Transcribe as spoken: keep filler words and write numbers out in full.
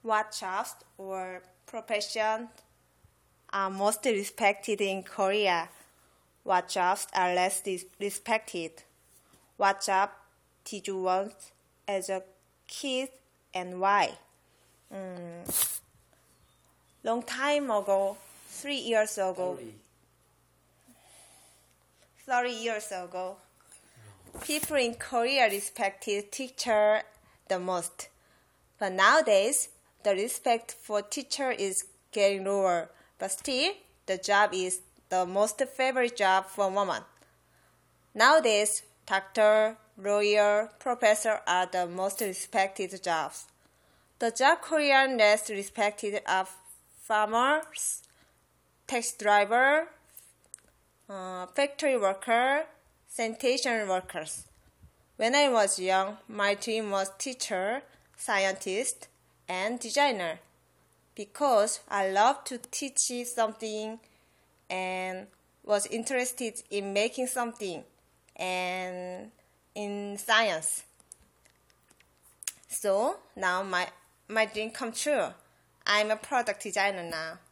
What jobs or professions are most respected in Korea? What jobs are less respected? What job did you want as a kid and why? Mm. Long time ago, three years ago, thirty years ago, people in Korea respected teacher the most. But nowadays, the respect for teacher is getting lower. But still, the job is the most favorite job for women. Nowadays, doctor, lawyer, professor are the most respected jobs. The job Korean less respected are farmers, taxi driver, uh, factory worker, sanitation workers. When I was young, my dream was teacher, scientist, and designer because I loved to teach something and was interested in making something and in science. So now my, my dream come true. I'm a product designer now.